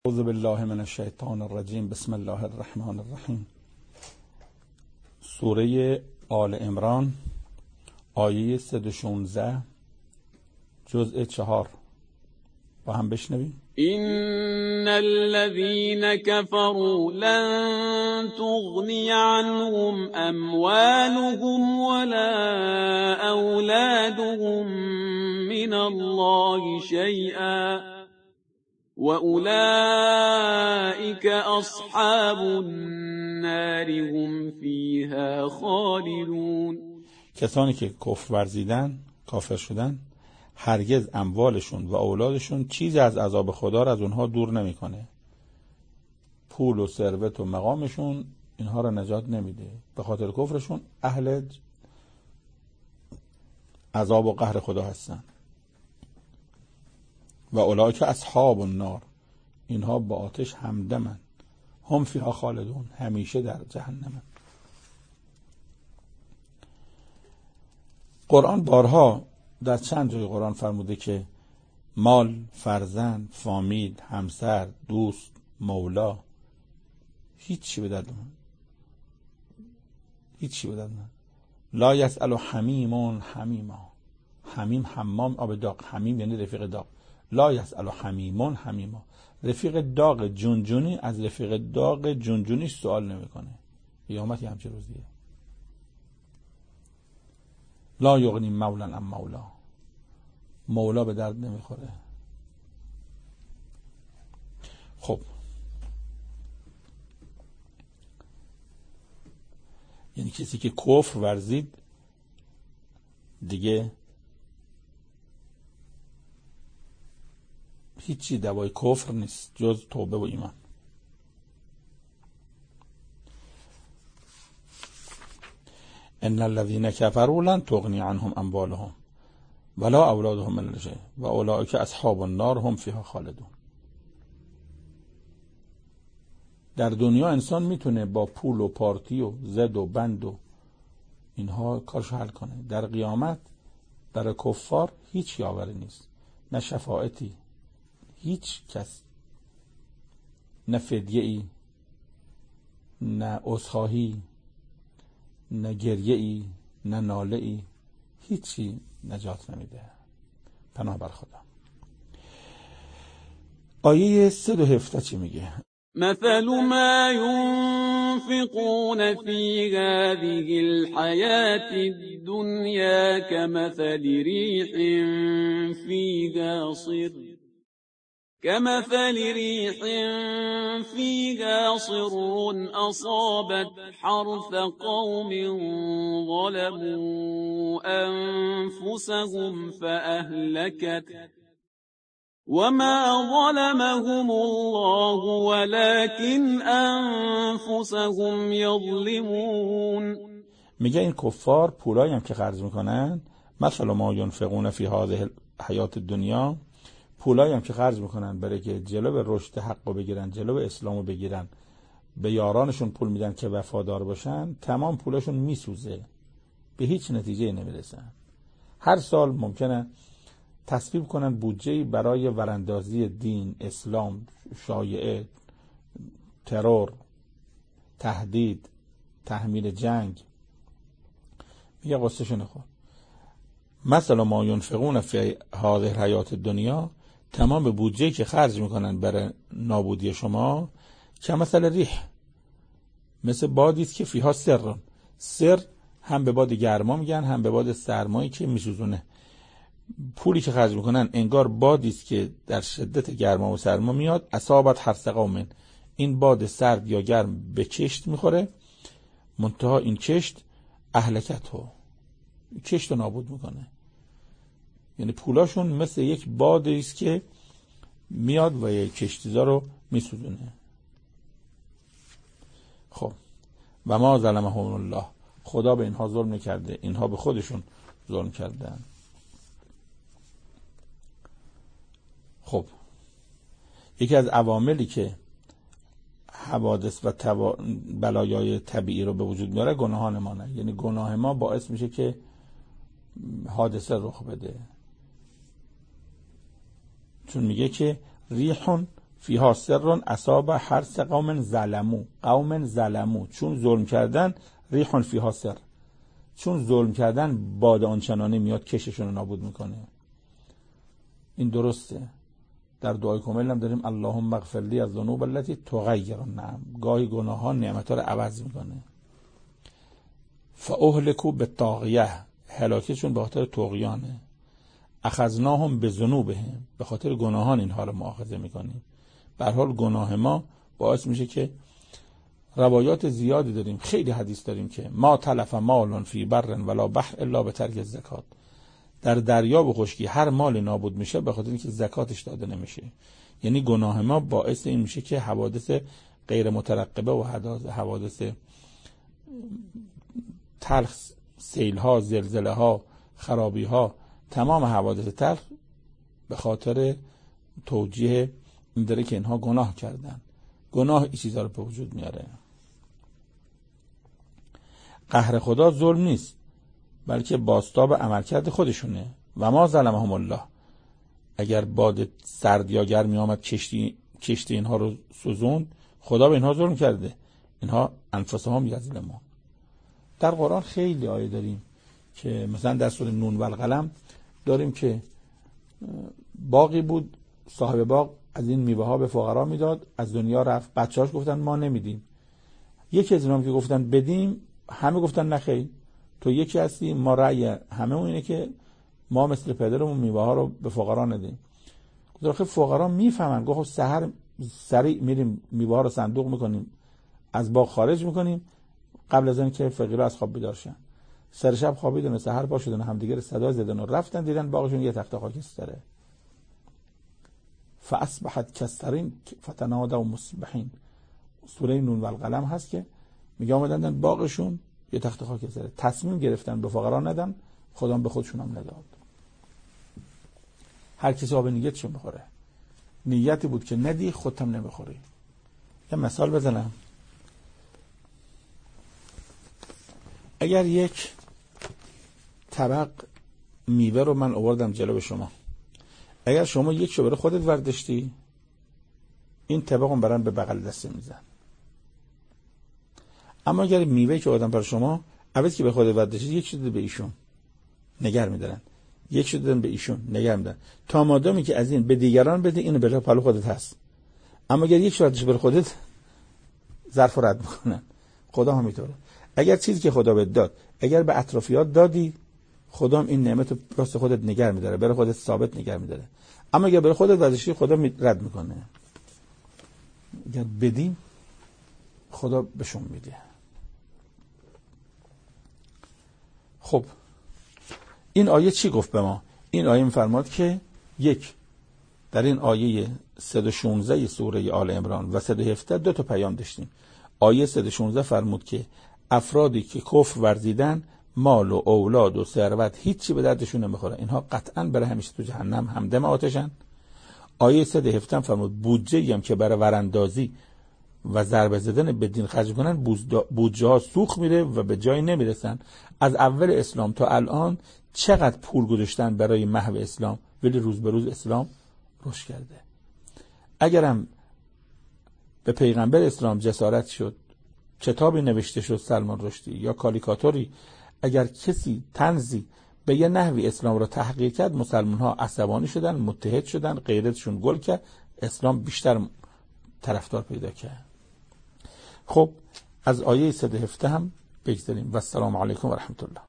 اعوذ بالله من الشیطان الرجیم. بسم الله الرحمن الرحیم. سوره آل عمران آیه 116 جزء 4 با هم بشنویم. إن الذين كفروا لن تغني عنهم أموالهم ولا أولادهم من الله شيئا وأولئك أصحاب النار هم فيها خالدون. کسانی که کفر ورزیدن، کافر شدن، هرگز اموالشون و اولادشون چیزی از عذاب خدا را از اونها دور نمیکنه. پول و ثروت و مقامشون اینها را نجات نمیده. به خاطر کفرشون اهل عذاب و قهر خدا هستن. و اولئک اصحاب النار، اینها با آتش همدمن، هم فیها خالدون، همیشه در جهنمن. قرآن بارها در چند جای قرآن فرموده که مال، فرزند، فامیل، همسر، دوست، مولا هیچی به درد من. لا یسأل حمیم حمیما. حمیم حمام آب داغ، حمیم یعنی رفیق داغ. لا یسأل حمیم حمیما. رفیق داغ جونجونی از رفیق داغ جونجونی سوال نمیکنه. قیامت همچه روزیه. لا یغنی مولا ام مولا. مولا به درد نمیخوره. خب یعنی کسی که کفر ورزید دیگه هیچی دوای کفر نیست جز توبه و ایمان. ان الذين كفروا لن تغني عنهم اموالهم ولا اولادهم من الله شيئا واولئك اصحاب النار هم فيها خالدون. در دنیا انسان میتونه با پول و پارتی و زد و بند و اینها کارش حل کنه. در قیامت برای کفار هیچ یاوری نیست، نه شفاعتی، هیچ کس، نه فدیه‌ای، نه عذرخواهی، نه گریه‌ای، نه ناله‌ای، هیچی نجات نمیده. پناه بر خدا. آیه 117 چی میگه؟ مثل ما ينفقون في هذه الحياة الدنيا كمثل ريح فيها صر أصابت حرث قوم ظلموا أنفسهم فأهلكت وما ظلمهم الله ولكن أنفسهم يظلمون. میگه این کفار پولایی هم که خرج میکنن، مثلا ما ینفقون فی هذه الحیات الدنیا، پولایی هم که خرج میکنن برای که جلو رشد حقو بگیرن، جلو اسلامو بگیرن، به یارانشون پول میدن که وفادار باشن، تمام پولاشون میسوزه، به هیچ نتیجه نمیرسن. هر سال ممکنه تصویب کنن بودجه‌ای برای وراندازی دین، اسلام، شایعه، ترور، تهدید، تحمیل جنگ. میگه قصه‌شو نخور. مثلا ما ینفقون فی هذه الحیات الدنیا، تمام بودجه‌ای که خرج میکنن برای نابودی شما، که مثل ریح، مثل بادی است که فیها سر هم به باد گرما میگن، هم به باد سرمایی که میسوزونه. پولی که خرج میکنن انگار بادی است که در شدت گرما و سرما میاد. اصابت حرث قوم، این باد سرد یا گرم به کشت میخوره، منتها این کشت اهلکتو، کشت رو نابود میکنه. یعنی پولاشون مثل یک بادی است که میاد و یک کشتیزا رو میسوزونه. خب و ما ظلمهم الله، خدا به اینها ظلم نکرده، اینها به خودشون ظلم کردن. خب یکی از عواملی که حوادث و بلایای طبیعی رو به وجود میاره گناهان ما نه. یعنی گناه ما باعث میشه که حادثه رخ بده. چون میگه که ریحون فیها سر اصاب حرث قوم ظلمو چون ظلم کردن، ریح فیها سر، چون ظلم کردن باد آنچنانی میاد کششون رو نابود میکنه. این درسته. در دعای کامل هم داریم اللهم اغفر لی الذنوب التي تغیر النعم، گاهی گناهان نعمت‌ها رو عوض میکنه. فاهلكوا بالطاغیه، هلاکشون به خاطر طغیانه. اخذناهم بذنوبهم، به خاطر گناهان اینها رو مؤاخذه میکنیم. به هر حال گناه ما باعث میشه که روایات زیادی داریم، خیلی حدیث داریم که ما تلف مال فی بر ولا بحر الا بترک الزکات، در دریا و خشکی هر مال نابود میشه به خاطر اینکه زکاتش داده نمیشه. یعنی گناه ما باعث این میشه که حوادث غیر مترقبه و حوادث تلخ، سیل ها، زلزله ها، خرابی ها، تمام حوادث تلخ به خاطر توجیه این داره که اینها گناه کردن. گناه این چیزها رو به وجود میاره. قهر خدا ظلم نیست، بلکه بازتاب عملکرد خودشونه. و ما ظلمهم الله، اگر باد سرد یا گرمی آمد کشتی اینها رو سوزوند، خدا به اینها ظلم کرده. اینها انفسهم یظلمون. در قرآن خیلی آیه داریم که مثلا در سوره نون و القلم داریم که باغی بود، صاحب باغ از این میوه ها به فقرا میداد، از دنیا رفت. بچه‌هاش گفتن ما نمیدیم. یکی از اینا که گفتن بدیم، همه گفتن نخیر، تو یکی هستی، ما رأی همه اون اینه که ما مثل پدرمون میوه ها رو به فقرا ندیم. گفت آخه فقرا میفهمن. گفت سحر سریع میریم میوه ها رو صندوق میکنیم، از باغ خارج میکنیم قبل از اینکه فقیرا از خواب بیدار شن. سر شب خوابیدن، سحر پا شدن، همدیگه رو صدا زدن و رفتن دیدن باغشون یه تخت خاکستره. فاصبحت کالصریم فتنادوا مصبحین. سوره نون و القلم هست که میگه اومدن باغشون یه تخت خاکستره، تصمیم گرفتن به فقرا ندن، خدا به خودشون هم نداد. هر کسی آب نیتشو میخوره. نیتی بود که ندی، خودت هم نمیخوری. یه مثال بزنم. اگر یک طبق میوه رو من آوردم جلو شما، اگر شما یک شو برای خودت ورداشتی، این طبق هم برام به بغل دسته میزن. اما اگر میوهی که آوردم برای شما، عوض که به خودت ورداشتی، یک شو به ایشون نگر میدارن، یک شو دادن به ایشون نگر میدارن، تا مادامی که از این به دیگران بده، اینو به پلو خودت هست. اما اگر یک شو ورداشتی برای خودت، ظرف رد میکنن. خدا هم میطوره. اگر چیزی که خدا بهت داد، اگر به اطرافیات دادی، خدا هم این نعمت رو راست خودت نگه میداره، برای خودت ثابت نگه میداره. اما اگر برای خودت ورداشتی، خدا رد میکنه. اگر بدیم، خدا بهشون میده. خب این آیه چی گفت به ما؟ این آیه میفرماد که یک، در این آیه 116 سوره آل عمران و 117 دو تا پیام داشتیم. آیه 116 فرمود که افرادی که کفر ورزیدن، مال و اولاد و ثروت هیچی به دردشون نمیخوره، اینها قطعاً برای همیشه تو جهنم همدم آتشن. آیه 117 فرمود بودجه‌ای هم که برای وراندازی و ضربه زدن به دین خرج کنن، بودجه ها سوخت میره و به جای نمیرسن. از اول اسلام تا الان چقدر پول گذاشتن برای محو اسلام، ولی روز به روز اسلام رشد کرده. اگرم به پیغمبر اسلام جسارت شد، کتابی نوشته شد سلمان رشدی یا کاریکاتوری، اگر کسی طنزی به یه نحوی اسلام را تحقیر کرد، مسلمان ها عصبانی شدن، متحد شدن، غیرتشون گل کرد، اسلام بیشتر طرفدار پیدا کرد. خب از آیه 117 هم بگذاریم. و السلام علیکم و رحمت الله.